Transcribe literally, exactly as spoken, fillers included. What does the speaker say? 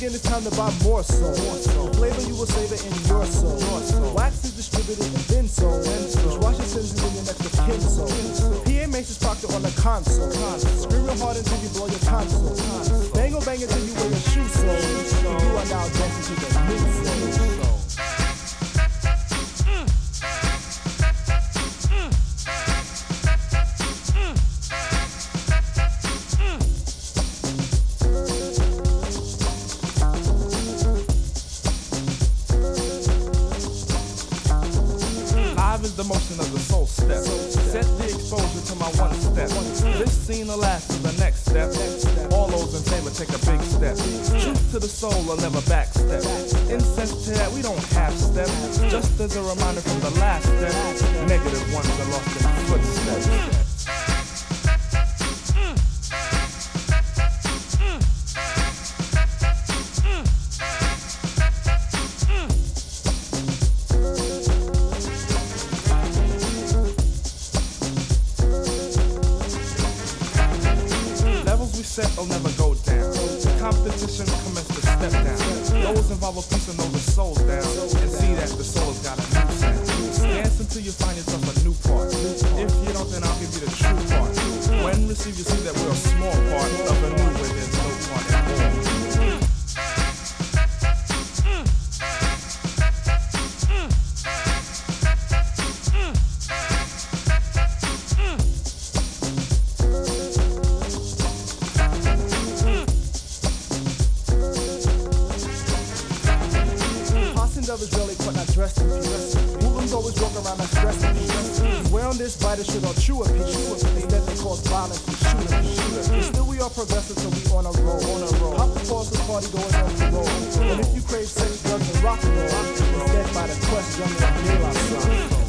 again, it's time to buy more soul. The flavor you will savor in your soul. Wax is distributed and then sold. Just wash your sins and then your next of kin soul. P A makes his proctor on the console. Scream real hard until you blow your console. Bang or bang until you wear your shoe sole. You are now dancing to the new soul. Is the motion of the soul step. Set the exposure to my one step. This scene will last to the next step. All those in favor take a big step. Truth to the soul will never backstep. Incense to that we don't half step. Just as a reminder from the last step, negative ones are lost in footsteps. Set will never go down. Competition commence to step down. Those involve a piece of know the soul's down. And see that the soul has got a new sound. Dance until you find yourself a new part. If you don't, then I'll give you the true part. When received, you see that we're a small part of a new where there's no part at all. Is really quite not dressed in peace. Hoodlums always walk around not stressed in peace. Wear on this bite shit or chew a piece. Instead they cause violence and shoot a piece. But still we are progressive so we on a roll. On a roll. Hop the pause with party goers on the roll. And if you crave sex, drugs, and rock and roll, instead by the quest, young and real outside.